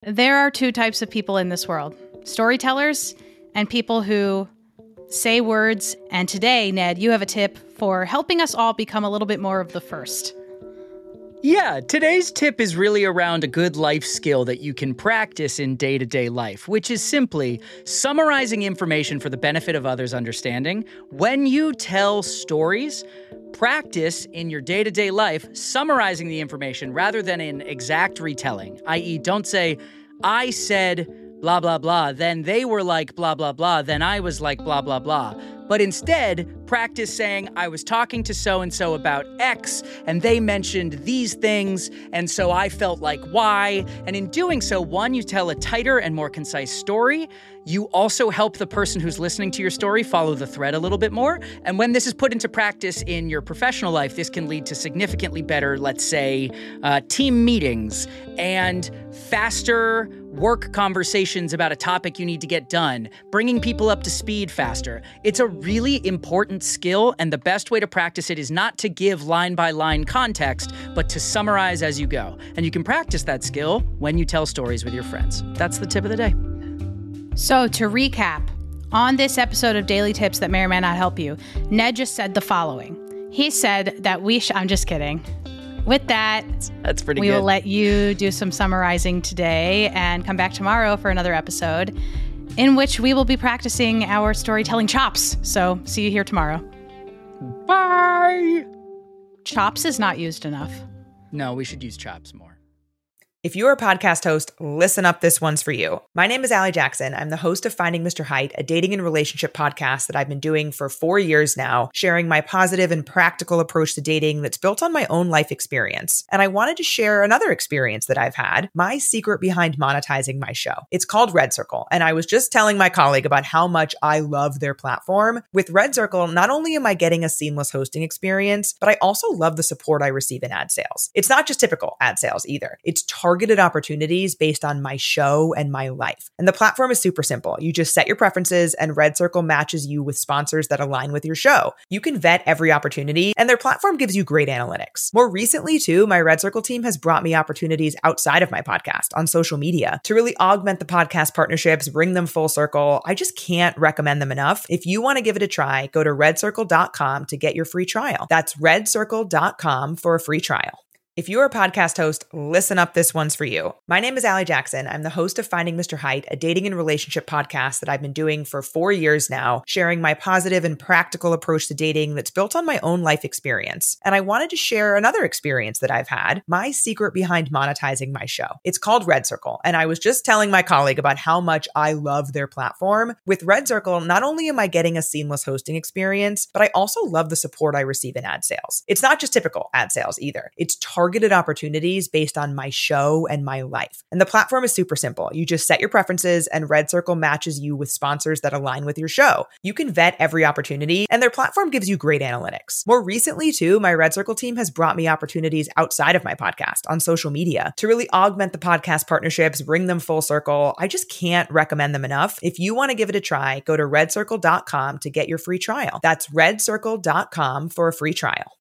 There are two types of people in this world: storytellers and people who say words. And today, Ned, you have a tip for helping us all become a little bit more of the first. Yeah, today's tip is really around a good life skill that you can practice in day-to-day life, which is simply summarizing information for the benefit of others' understanding. When you tell stories, practice in your day-to-day life summarizing the information rather than in exact retelling, i.e., don't say, I said blah, blah, blah, then they were like blah, blah, blah, then I was like blah, blah, blah. But instead, practice saying, I was talking to so-and-so about X, and they mentioned these things, and so I felt like Y. And in doing so, one, you tell a tighter and more concise story. You also help the person who's listening to your story follow the thread a little bit more. And when this is put into practice in your professional life, this can lead to significantly better, let's say, team meetings and faster work conversations about a topic you need to get done, bringing people up to speed faster. It's a really important skill, and the best way to practice it is not to give line-by-line context, but to summarize as you go. And you can practice that skill when you tell stories with your friends. That's the tip of the day. So to recap, on this episode of Daily Tips that may or may not help you, Ned just said the following. He said that I'm just kidding. With that, that's pretty good. We will let you do some summarizing today and come back tomorrow for another episode in which we will be practicing our storytelling chops. So see you here tomorrow. Bye! Chops is not used enough. No, we should use chops more. If you're a podcast host, listen up, this one's for you. My name is Allie Jackson. I'm the host of Finding Mr. Height, a dating and relationship podcast that I've been doing for 4 years now, sharing my positive and practical approach to dating that's built on my own life experience. And I wanted to share another experience that I've had, my secret behind monetizing my show. It's called Red Circle, and I was just telling my colleague about how much I love their platform. With Red Circle, not only am I getting a seamless hosting experience, but I also love the support I receive in ad sales. It's not just typical ad sales either. It's targeted opportunities based on my show and my life. And the platform is super simple. You just set your preferences and Red Circle matches you with sponsors that align with your show. You can vet every opportunity and their platform gives you great analytics. More recently too, my Red Circle team has brought me opportunities outside of my podcast on social media to really augment the podcast partnerships, bring them full circle. I just can't recommend them enough. If you want to give it a try, go to redcircle.com to get your free trial. That's redcircle.com for a free trial. If you're a podcast host, listen up, this one's for you. My name is Allie Jackson. I'm the host of Finding Mr. Height, a dating and relationship podcast that I've been doing for 4 years now, sharing my positive and practical approach to dating that's built on my own life experience. And I wanted to share another experience that I've had, my secret behind monetizing my show. It's called Red Circle, and I was just telling my colleague about how much I love their platform. With Red Circle, not only am I getting a seamless hosting experience, but I also love the support I receive in ad sales. It's not just typical ad sales either. It's targeted opportunities based on my show and my life. And the platform is super simple. You just set your preferences and Red Circle matches you with sponsors that align with your show. You can vet every opportunity and their platform gives you great analytics. More recently too, my Red Circle team has brought me opportunities outside of my podcast on social media to really augment the podcast partnerships, bring them full circle. I just can't recommend them enough. If you want to give it a try, go to redcircle.com to get your free trial. That's redcircle.com for a free trial.